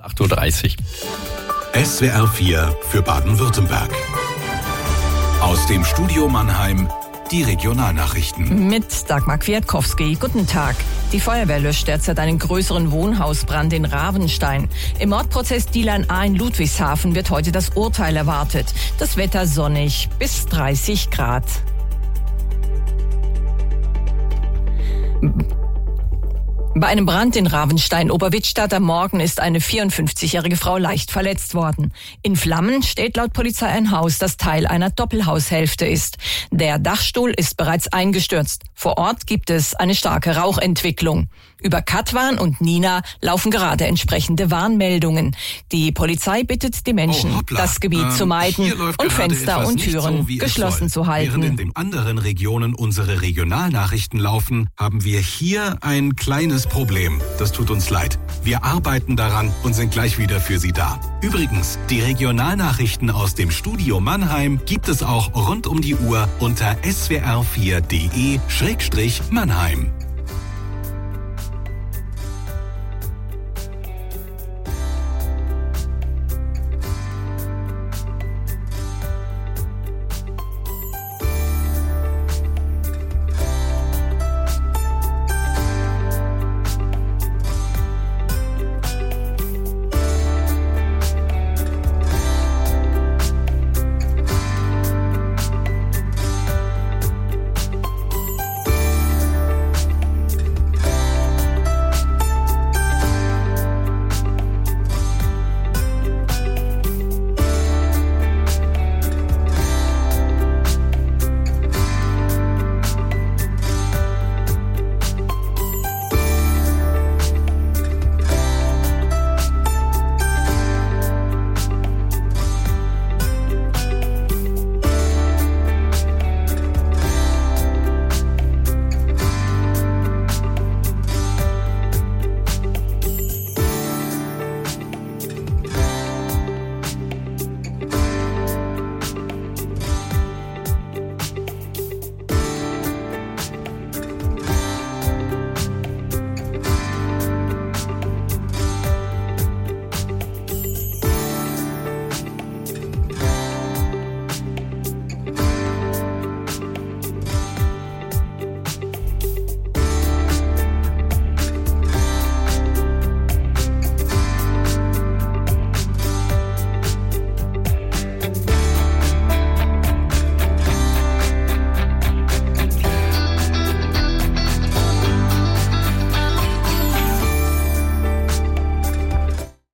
8:30 Uhr. SWR 4 für Baden-Württemberg. Aus dem Studio Mannheim die Regionalnachrichten. Mit Dagmar Kwiatkowski. Guten Tag. Die Feuerwehr löscht derzeit einen größeren Wohnhausbrand in Ravenstein. Im Mordprozess Dilan A. in Ludwigshafen wird heute das Urteil erwartet. Das Wetter sonnig bis 30 Grad. Bei einem Brand in Ravenstein-Oberwittstadt am Morgen ist eine 54-jährige Frau leicht verletzt worden. In Flammen steht laut Polizei ein Haus, das Teil einer Doppelhaushälfte ist. Der Dachstuhl ist bereits eingestürzt. Vor Ort gibt es eine starke Rauchentwicklung. Über Katwan und Nina laufen gerade entsprechende Warnmeldungen. Die Polizei bittet die Menschen, das Gebiet zu meiden und Fenster und Türen geschlossen zu halten. Während in den anderen Regionen unsere Regionalnachrichten laufen, haben wir hier ein kleines Problem. Das tut uns leid. Wir arbeiten daran und sind gleich wieder für Sie da. Übrigens, die Regionalnachrichten aus dem Studio Mannheim gibt es auch rund um die Uhr unter swr4.de/Mannheim.